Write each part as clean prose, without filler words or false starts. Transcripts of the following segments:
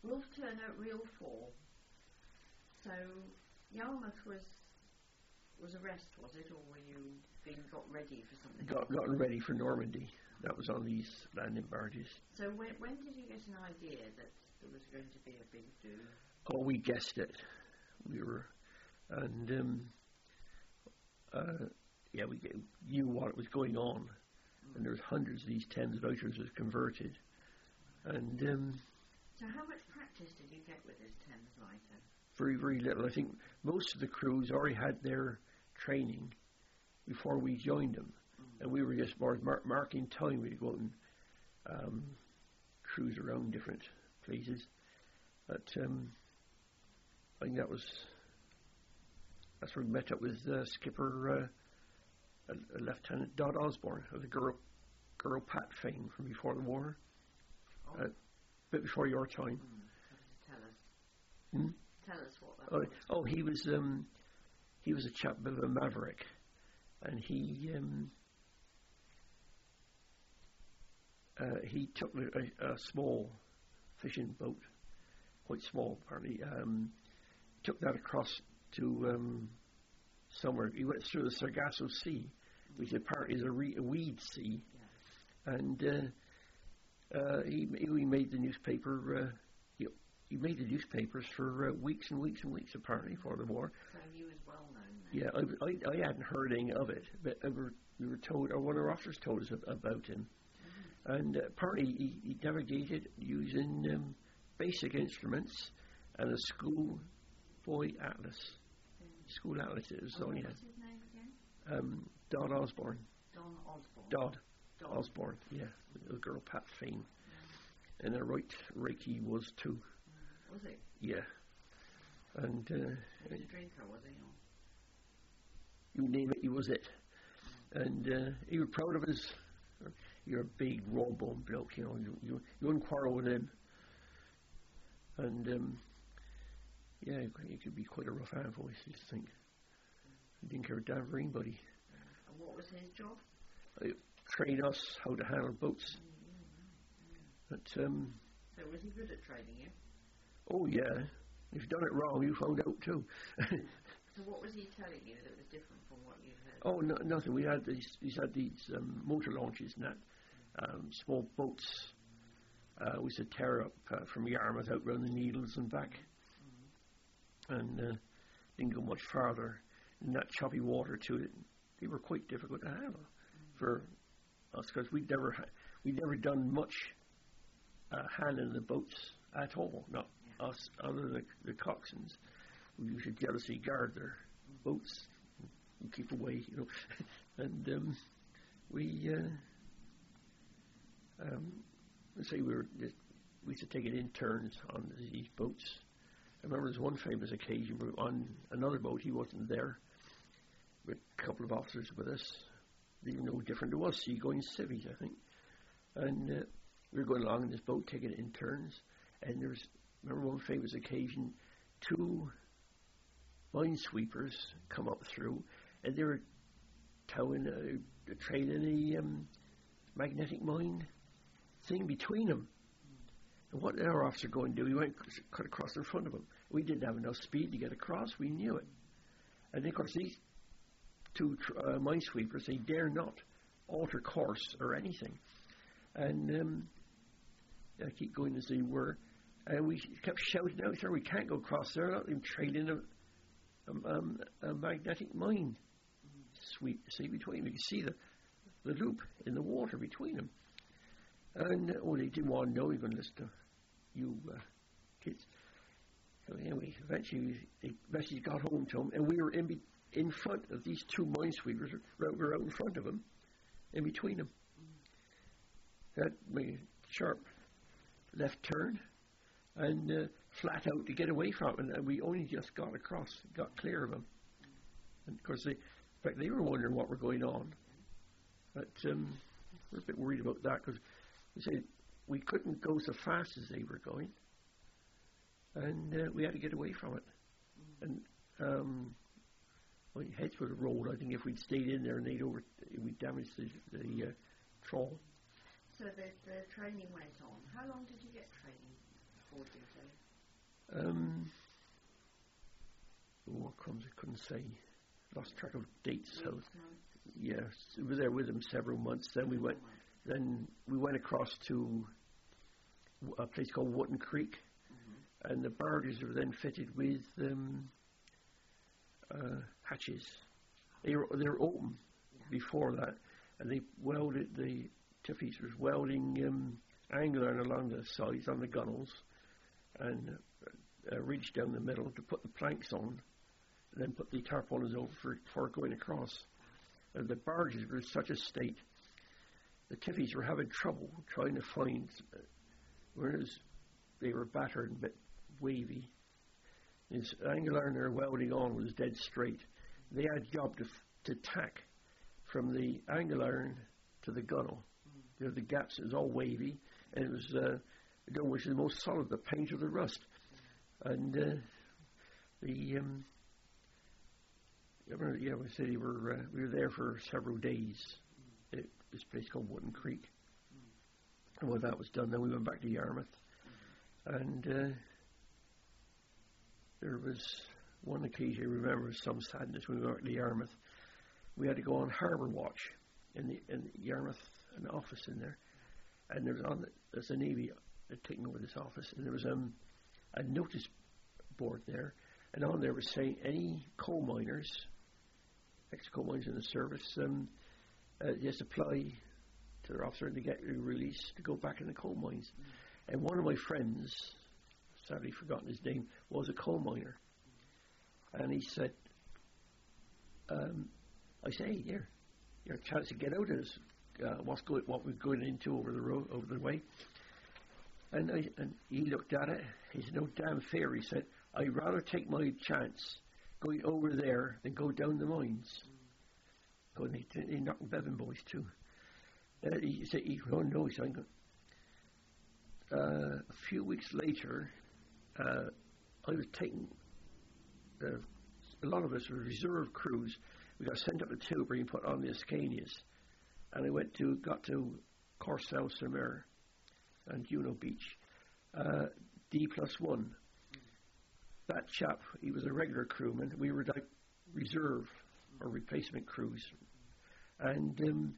Wolf Turner, Reel 4. So Yarmouth was a rest, was it, or were you being got ready for something? Gotten ready for Normandy. That was on these landing barges. So when did you get an idea that there was going to be a big do? Oh, we guessed it. We were, and we knew what was going on. And there's hundreds of these Thames vouchers was converted. And so how much practice did you get with this Thames lighter? Very, very little. I think most of the crews already had their training before we joined them. And we were just marking time. We'd go out and cruise around different places. But I think that's where we met up with Skipper Lieutenant Dodd Osborne of the Girl Pat fame from before the war. A bit before your time. Tell us. Tell us what that was. Oh, he was a chap, bit of a maverick, and he took a small fishing boat, quite small apparently, took that across to somewhere. He went through the Sargasso Sea, which apparently is a weed sea, and he made the newspaper. He made the newspapers for weeks and weeks and weeks, apparently, for the war. So he was well known then. Yeah, I hadn't heard anything of it, but we were told, or one of our officers told us about him. And apparently he navigated using basic instruments and a schoolboy atlas. School atlas it was only. What's his name again? Dodd Osborne. Don Osborne. Dodd Osborne, yeah, the Girl Pat fame. And a right he was too. Was he? Yeah. And he was a drinker, was he? You name it, he was it. And he was proud of his. You're a big raw bone bloke, you know. You wouldn't quarrel with him. And he could be quite a rough hand voice, I just think. He didn't care a damn for anybody. And what was his job? Train us how to handle boats. But, so was he good at training you? Oh yeah. If you've done it wrong, you found out too. So what was he telling you that was different from what you'd heard? Oh, nothing. We had these motor launches and that, small boats. We used to tear up from Yarmouth out round the Needles and back. And didn't go much farther. In that choppy water too, they were quite difficult to handle for us, because we'd never done much handling the boats at all. Not us, other than the coxswains, who usually jealously guard their boats and keep away, you know. And we used to take it in turns on these boats. I remember there's one famous occasion we were on another boat. He wasn't there, with a couple of officers with us. They were no different to us, seagoing civvies, I think. And we were going along in this boat, taking it in turns. And remember one famous occasion, two minesweepers come up through, and they were towing a trailing a magnetic mine thing between them. And what did our officer go and do? He went cut across in front of him. We didn't have enough speed to get across. We knew it. And of course, these two minesweepers, they dare not alter course or anything. And keep going as they were. And we kept shouting out, "Sir, we can't go across there. Not even trailing a magnetic mine sweep. See between them. You can see the loop in the water between them." And they didn't want to know. You're going to listen to you kids. So anyway, eventually they got home to him, and we were in front of these two minesweepers. We were out in front of them, in between them. That made a sharp left turn, and flat out to get away from it. And we only just got across, got clear of them. And of course, they were wondering what were going on. But we're a bit worried about that, because we couldn't go so fast as they were going, and we had to get away from it. And heads would have rolled, I think, if we'd stayed in there, and we'd damaged the trawl. So the training went on. How long did you get training before duty? What comes? I couldn't say. Lost track of dates. Weeks, So months? yes, we were there with him several months. Then we went. Then we went across to a place called Wootton Creek, and the barges were then fitted with hatches. They were open before that, and they welded the Tiffies was welding angle iron along the sides on the gunnels, and reached down the middle to put the planks on, and then put the tarpaulins over for going across. And the barges were in such a state, the Tiffies were having trouble trying to find, whereas they were battered and a bit wavy. His angle iron they were welding on was dead straight. They had a job to tack from the angle iron to the gunnel. You know, the gaps, it was all wavy, and it was, I don't know which is the most solid, the paint or the rust. And we said we were there for several days at this place called Wootton Creek. And when that was done, then we went back to Yarmouth. And there was one occasion I remember some sadness when we went to Yarmouth. We had to go on harbour watch in the Yarmouth, an office in there. And there's a Navy taking over this office, and there was a notice board there, and on there was saying any coal miners, ex-coal miners in the service, just apply to their officer and to get released to go back in the coal mines. And one of my friends, sadly forgotten his name, was a coal miner, and he said, I say, hey, here, your chance to get out of this, what we're going into over the way. And he looked at it. He said, no damn fair. He said, I'd rather take my chance going over there than go down the mines. They knocked Bevan boys too. He said, oh no, he said, a few weeks later, I was taking, a lot of us were reserve crews. We got sent up to Tilbury and put on the Ascanias. And I got to Corcel-sur-Mer and Juno Beach, D+1. That chap, he was a regular crewman. We were like reserve or replacement crews. And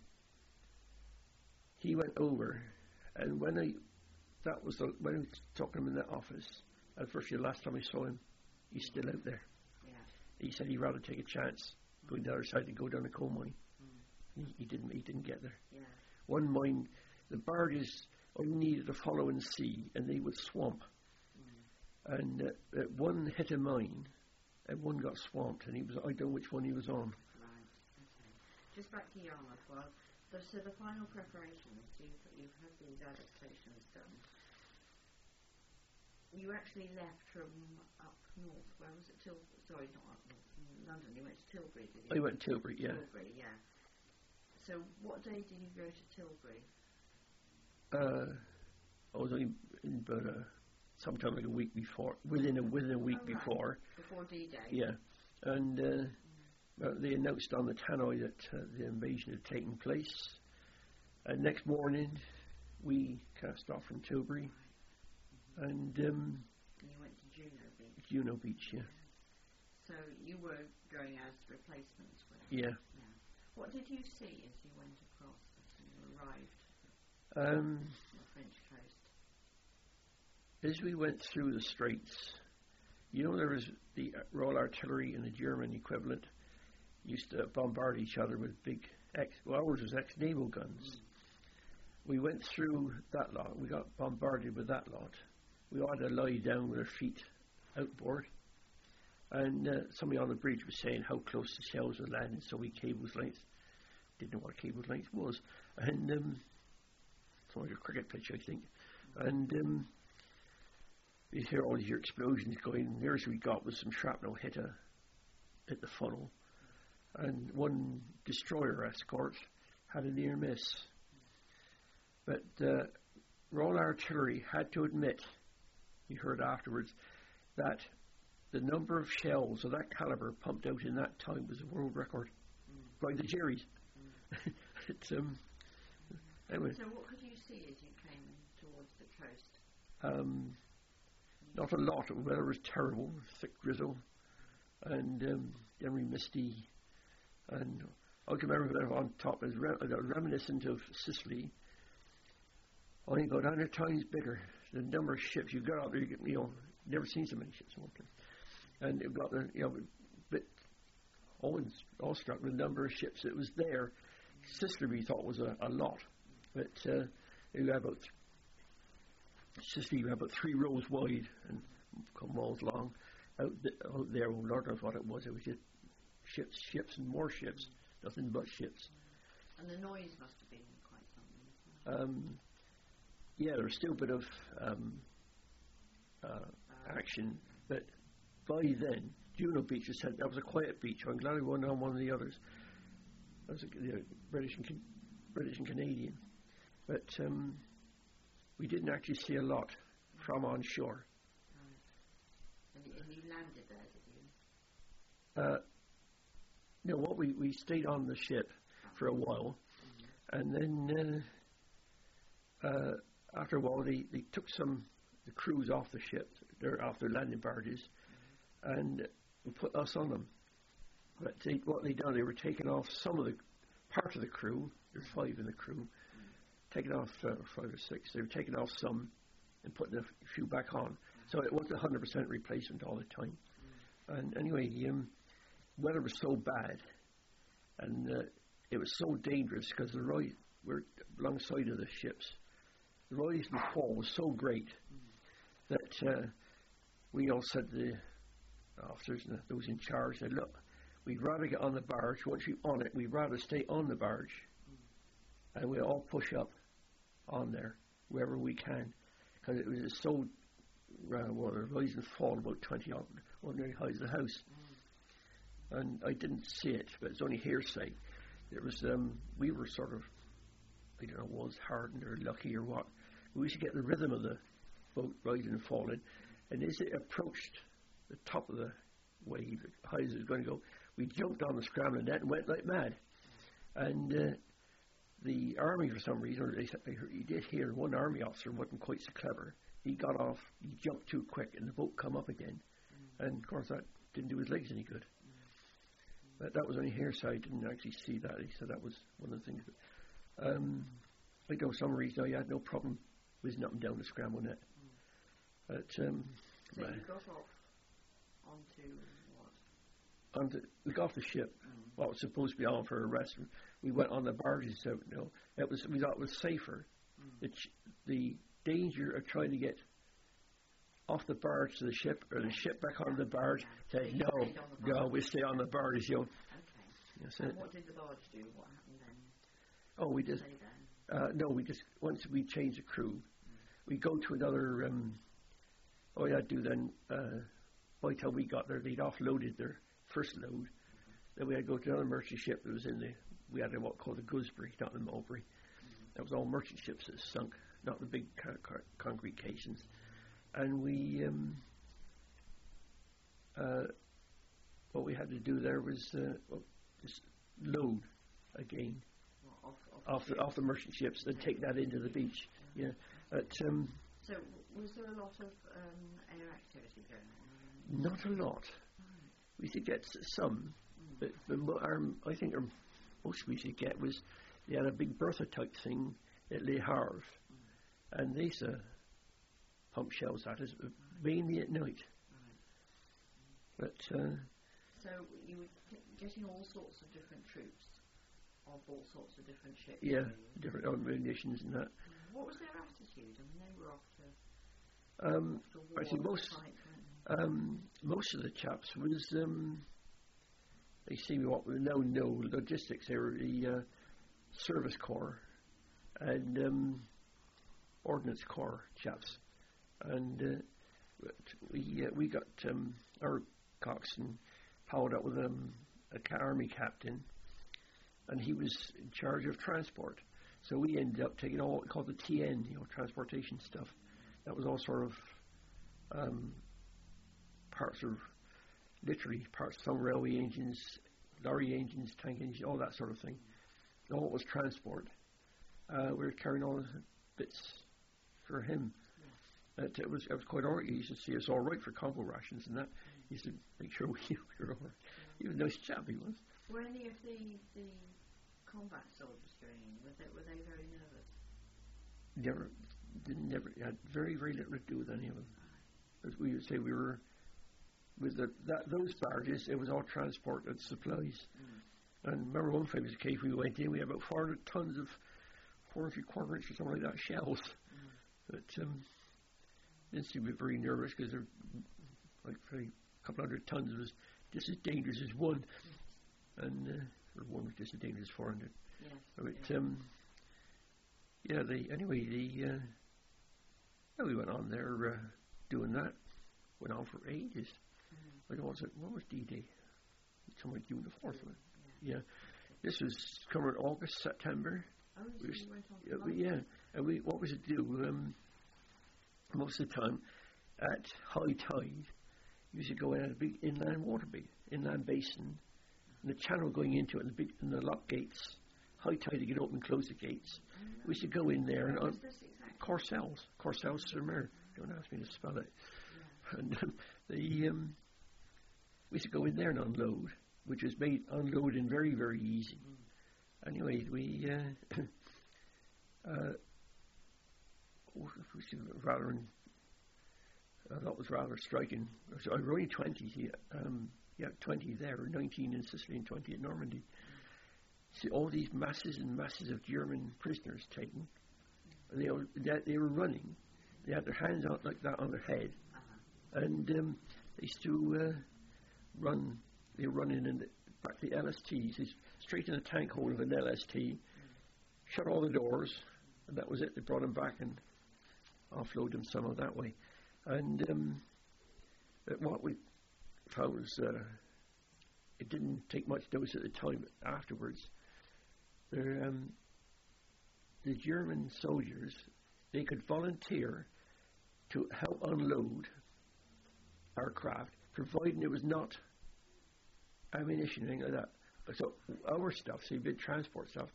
he went over, and when I was talking to him in the office, and the last time I saw him, he's still out there. Yeah. He said he'd rather take a chance going the other side than go down a coal mine. He didn't get there. Yeah. One mine, the barges only needed to follow and see, and they would swamp. And one hit a mine, and one got swamped, and I don't know which one he was on. Right. Okay. Just back to Yarmouth. Well, so the final preparations, you've had these adaptations done. You actually left from up north. Where was it? Sorry, not up north. In London. You went to Tilbury, did you? I went to Tilbury, yeah. Tilbury, yeah. So what day did you go to Tilbury? I was only in about sometime like a week before, within a week before. Before D-Day. Yeah, and they announced on the tannoy that the invasion had taken place. And next morning, we cast off from Tilbury, and you went to Juno Beach. Juno Beach, yeah. So you were going as replacements, were you? Yeah. What did you see as you went across, as you arrived on the French coast? As we went through the straits, there was the Royal Artillery and the German equivalent used to bombard each other with big ours was ex-naval guns. We went through that lot. We got bombarded with that lot. We all had to lie down with our feet outboard. And somebody on the bridge was saying how close the shells were landing, so we cables length. Didn't know what cables length was. And it's like a cricket pitch, I think. And you hear all these explosions going. The nearest we got was some shrapnel hit the funnel. And one destroyer escort had a near miss. But Royal Artillery had to admit, you heard afterwards, that the number of shells of that caliber pumped out in that time was a world record by the Jerrys. Anyway. So what could you see as you came towards the coast? not a lot. The weather was terrible, thick drizzle, and generally misty. And I can remember that on top, it was reminiscent of Sicily. Only go down there times bigger. The number of ships you got out there, never seen so many ships in one place. And it got the, bit awestruck with the number of ships that was there. Sicily we thought was a lot, but you had about Sicily you had about 3 rows wide and a couple miles long. Out there, oh Lord knows what it was. It was just ships and more ships, nothing but ships. And the noise must have been quite something. Yeah, there was still a bit of action, but by then, Juno Beach was said that was a quiet beach. I'm glad we wasn't on one of the others. That was British and Canadian, but we didn't actually see a lot from on shore. Right. And you landed there, did you? No, we stayed on the ship for a while, and then after a while they took the crews off the ship, off their landing barges, and put us on them. But what they done, they were taking off some of the part of the crew. There's 5 in the crew. Taking off 5 or 6. They were taking off some and putting a few back on. So it wasn't 100% replacement all the time. And anyway, weather was so bad, and it was so dangerous because we're alongside of the ships. The rise and fall was so great that we all said to the officers and those in charge, said, look, we'd rather get on the barge. Once you're on it, we'd rather stay on the barge. And we'll all push up on there wherever we can. Because it was so, the rise and fall about 20 ordinary high as the house. And I didn't see it, but it's only hearsay. There was, we were sort of, I don't know, was hardened or lucky or what. We used to get the rhythm of the boat rising and falling. And as it approached the top of the wave, as high as it was going to go, we jumped on the scrambling net and went like mad. And the army, for some reason, or you did hear one army officer wasn't quite so clever. He got off, he jumped too quick, and the boat come up again. And of course that didn't do his legs any good. But that was only hearsay. I didn't actually see that. He said that was one of the things. I know some reason I had no problem whizzing up and down the scramble net. But so you got off onto what? We got off the ship. What was supposed to be on for a rest. We went on the barges. So we thought it was safer. The danger of trying to get off the barge to the ship, or the ship back on the barge. Say no, we stay on the barge. Okay. Yes, and what did the barge do? What happened then? Oh, we just once we changed the crew, we go to another. All we had to do then, by the time we got there, they'd offloaded their first load. Then we had to go to another merchant ship that was we had what called the Gooseberry, not the Mulberry. That was all merchant ships that sunk, not the big concrete caissons. And we, what we had to do there was just load again off the merchant ships and take that into the beach. Yeah. So was there a lot of air activity going on? Not a lot. We did get some, but I think most we should get was they had a big Bertha type thing at Le Havre, and they used to pump shells at us mainly at night. But so you were getting all sorts of different troops of all sorts of different ships. Yeah, different munitions and that. What was their attitude? I mean, they were after war. Actually, most of the chaps was they seem what we now know logistics. They were the Service Corps and Ordnance Corps chaps, and we got our coxswain followed up with an army captain, and he was in charge of transport. So we ended up taking all what we called the TN, transportation stuff. That was all sort of parts of some railway engines, lorry engines, tank engines, all that sort of thing. All it was transport. We were carrying all the bits for him. It was quite all right. He used to see us all right for combo rations and that. He used to make sure we were all right. He was a nice chap, he was. Were any of the combat soldiers going in? Were they very nervous? Never had very little to do with any of them. As we would say, we were with those barges. It was all transport and supplies. And remember one famous case we went in. We had about 400 tons of 4 3/4 inch or something like that shells. But didn't seem to be very nervous because they're like a couple hundred tons was just as dangerous as one, and or one was just as dangerous as 400. Yes. But we went on there doing that. Went on for ages. Like what was D-Day? Something like June the 4th. Yeah. This was coming August, September. Oh, so you went on yeah. And what was it do? Most of the time, at high tide, you used to go in at a big inland basin, and the channel going into it, and the lock gates. High tide to get open and close the gates. We used to go in there and on Corcelles-sur-Mer. Don't ask me to spell it. Yeah. And we used to go in there and unload, which was made unloading very, very easy. Anyway, we that was rather striking. So I was only 20 here. 20 there, 19 in Sicily and 20 at Normandy. See all these masses and masses of German prisoners taken. They were running. They had their hands out like that on their head, and they used to run. They were running in back to the LSTs, straight in the tank hole of an LST. Shut all the doors, and that was it. They brought them back and offload them somehow that way. And what we found was it didn't take much notice at the time. Afterwards, the German soldiers, they could volunteer to help unload our craft, providing it was not ammunition or anything like that. So our stuff, say big transport stuff,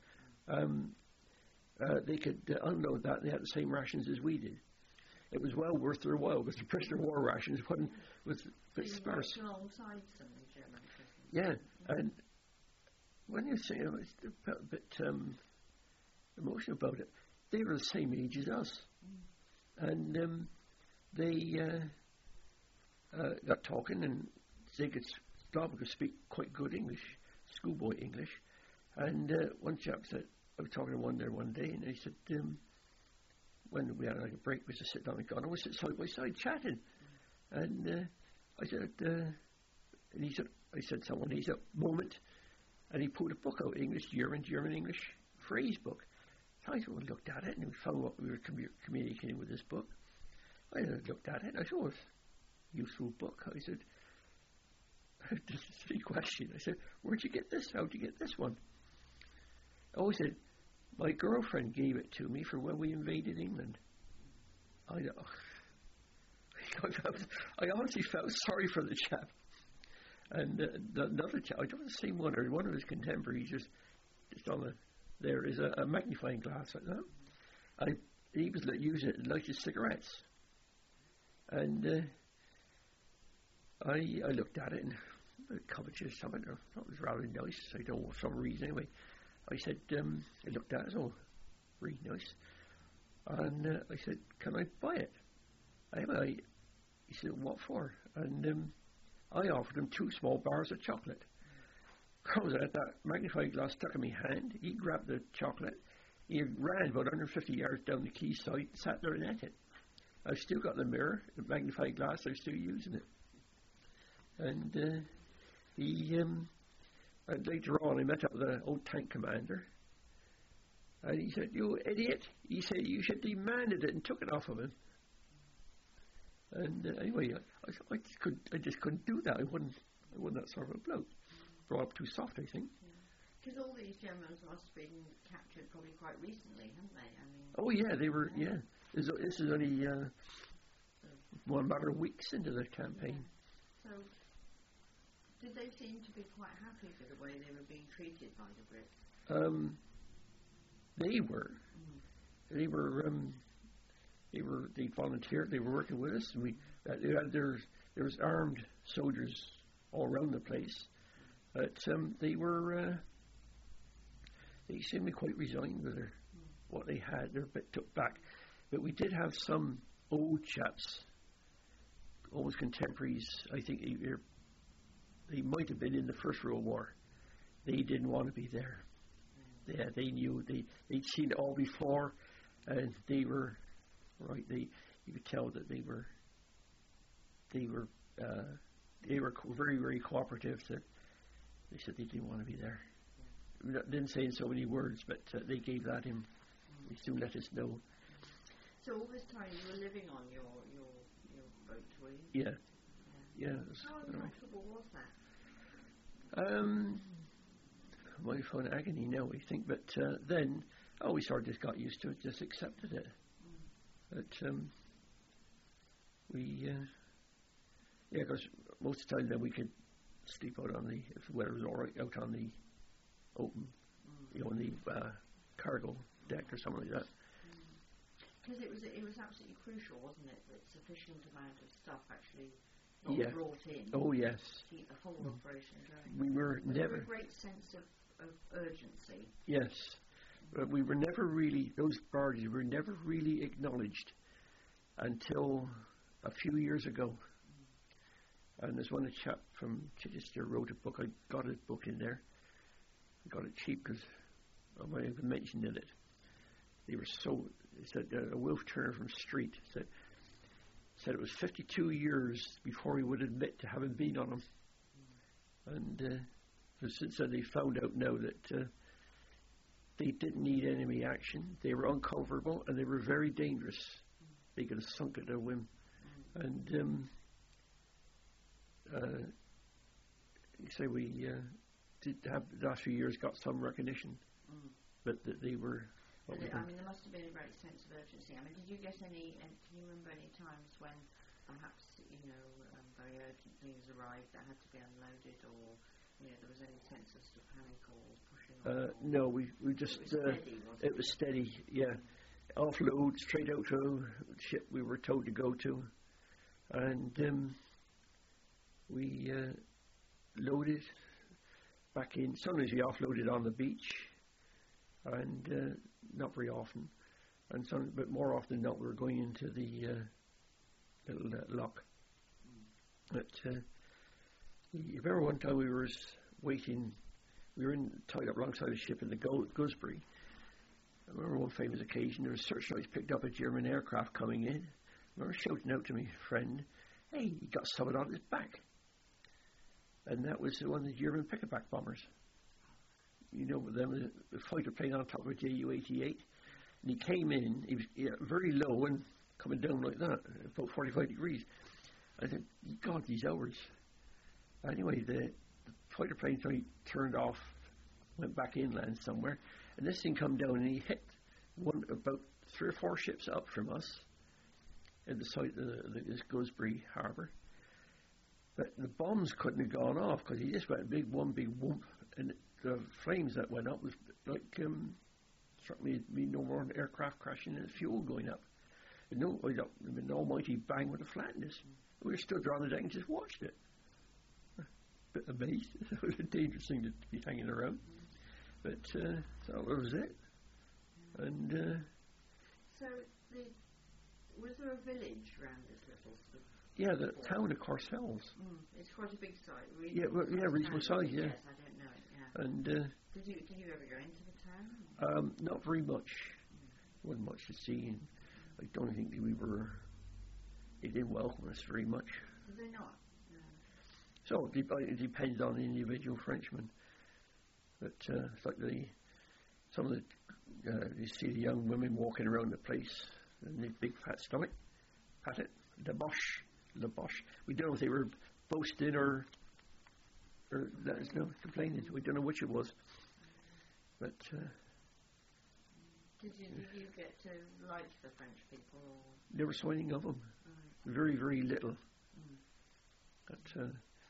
they could unload that. They had the same rations as we did. It was well worth their while because the prisoner of war rations was a bit sparse. Alongside some of the German prisoners. Yeah, and when you say it's a bit emotional about it, they were the same age as us, and they got talking, and they could speak quite good English, schoolboy English. And one chap said, I was talking to one there one day, and he said, when we had like a break, we used to sit down and go, and we sit side by side chatting. And I said, and he said, he said, moment, and he pulled a book out, English, German, English phrase book. So I looked at it, and we found what we were communicating with this book. I looked at it, and I said, it's a useful book. I said, just a silly question. I said, where'd you get this? How'd you get this one? Oh, he said, my girlfriend gave it to me for when we invaded England. I honestly felt sorry for the chap. And another chap, I don't know the same one, or one of his contemporaries, just on there is a magnifying glass like that. He was using it to light his cigarettes. And I looked at it and covetous something. I thought it was rather nice. I don't know for some reason anyway. I said, I looked at it, oh, really nice. And I said, can I buy it? He said, what for? And I offered him 2 small bars of chocolate. Comes out that magnifying glass stuck in my hand. He grabbed the chocolate. He ran about 150 yards down the quayside, sat there and ate it. I've still got the mirror, the magnifying glass. I'm still using it. And and later on, I met up with the old tank commander, and he said, "You idiot!" He said, "You should demanded it and took it off of him." And anyway, I just couldn't do that. I wasn't that sort of a bloke. Brought up too soft, I think. Because all these Germans must have been captured probably quite recently, haven't they? I mean. Oh yeah, they were. Yeah, this is only one matter of weeks into the campaign. Yeah. So, did they seem to be quite happy with the way they were being treated by the Brits? They were. They were. They volunteered. They were working with us, and there was armed soldiers all around the place. But they seemed to be quite resigned with what they had. They're a bit took back. But we did have some old chaps, almost contemporaries. I think they might have been in the First World War. They didn't want to be there. Yeah, they knew they'd seen it all before, and they were right. You could tell that they were very, very cooperative. That they said they didn't want to be there. We didn't say in so many words, but they gave that in. They soon let us know. So all this time you were living on your boat, were you? Yeah. How uncomfortable was that? My phone agony now, I think, but then we sort of just got used to it, just accepted it. But because most of the time then we could sleep out if the weather was all right, out on the open, on the cargo deck or something like that. Because it was absolutely crucial, wasn't it, that sufficient amount of stuff actually brought in. Oh yes. To keep the whole operation going. We were never a great sense of urgency. Yes, but we were never really, those barges were never really acknowledged until a few years ago. And there's one chap from Chichester wrote a book. I got his book in there. I got it cheap because I might have mentioned in it. They were he said, Wilf Turner from Street said it was 52 years before he would admit to having been on them. And since then they found out now that they didn't need enemy action. They were uncoverable and they were very dangerous. They could have sunk at a whim. And say we did have the last few years got some recognition, but that they were. I mean, there must have been a great sense of urgency. I mean, did you get any? Can you remember any times when perhaps very urgent things arrived that had to be unloaded, or there was any sense of sort of panic or pushing on? No, we just it was steady. Yeah, offload straight out to the ship we were told to go to, and we loaded back in. Sometimes we offloaded on the beach, and not very often, but more often than not, we were going into the little lock. But you remember one time we were waiting. We were tied up alongside a ship in the Gooseberry. I remember one famous occasion. There was searchlights picked up a German aircraft coming in. I remember shouting out to my friend, "Hey, he got someone on his back." And that was one of the German pick-a-back bombers. With them, the fighter plane on top of a Ju-88. And he came in, he was very low and coming down like that, about 45 degrees. I said, God, these hours. Anyway, the fighter plane turned off, went back inland somewhere, and this thing come down and he hit about 3 or 4 ships up from us at the site of this Gooseberry Harbour. But the bombs couldn't have gone off because he just went one big whoomp, and the flames that went up was like struck me no more an aircraft crashing and fuel going up. And an almighty bang would have flattened us. We stood around the deck and just watched it. A bit amazed. It was a dangerous thing to be hanging around. But so that was it. And so was there a village around this little sort of? Yeah, the town of Corsells. It's quite a big site. Reasonable size. Yeah. Yes, I don't know it. Yeah. And did you ever go into the town? Not very much. Wasn't much to see, and I don't think they didn't welcome us very much. Did they not? No. So it depends on the individual Frenchman. But it's like some of the you see the young women walking around the place and the big fat stomach, pat it, the bosh. We don't know if they were boasting or complaining. We don't know which it was. But did you get to like the French people? Or? Never saw anything of them. Right. Very, very little. But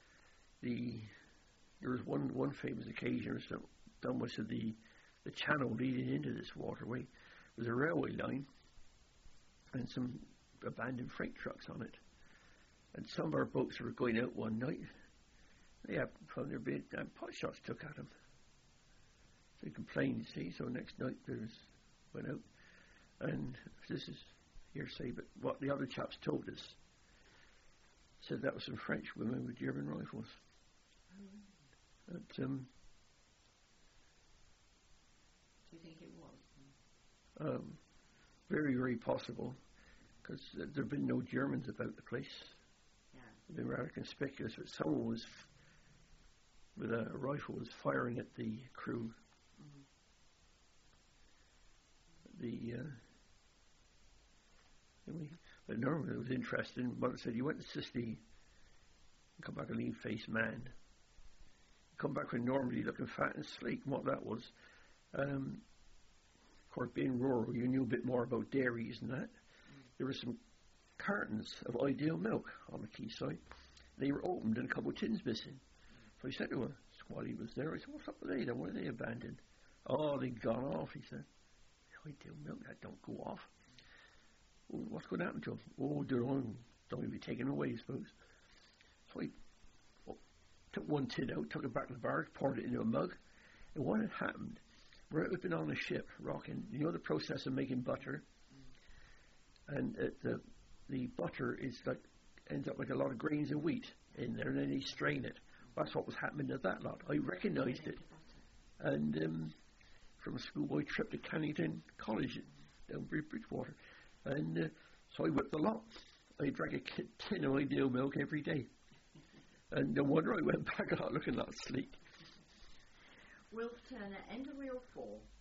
there was one famous occasion done was the channel leading into this waterway was a railway line, and some abandoned freight trucks on it. And some of our boats were going out one night. They had found their bed and pot shots took at them. So he complained, you see. So next night went out, and this is hearsay, but what the other chaps told us said that was some French women with German rifles. But, Do you think it was? very, very possible, because there have been no Germans about the place. Yeah. They were rather conspicuous, but someone was with a rifle was firing at the crew. But normally it was interesting. Mother said, you went to Sicily and come back a lean-faced man. Come back when normally looking fat and sleek. And what that was, of course, being rural, you knew a bit more about dairies and that. There were some cartons of Ideal milk on the quayside. They were opened and a couple of tins missing. So he said to her, while he was there, I said, what's up with they then? Why are they abandoned? Oh, they'd gone off, he said. Ideal milk, that don't go off. Well, what's going to happen to them? Oh, they're on, don't be taken away, I suppose. So he took one tin out, took it back to the barracks, poured it into a mug. And what had happened, where it had been on a ship, rocking, you know the process of making butter? And the butter is like, ends up like a lot of grains of wheat in there, and then they strain it. That's what was happening to that lot. I recognised it. And from a schoolboy trip to Cannington College down Bridgewater. And so I whipped a lot. I drank a tin of Ideal milk every day. And no wonder I went back out looking that sleek. Wilf Turner, end of reel 4.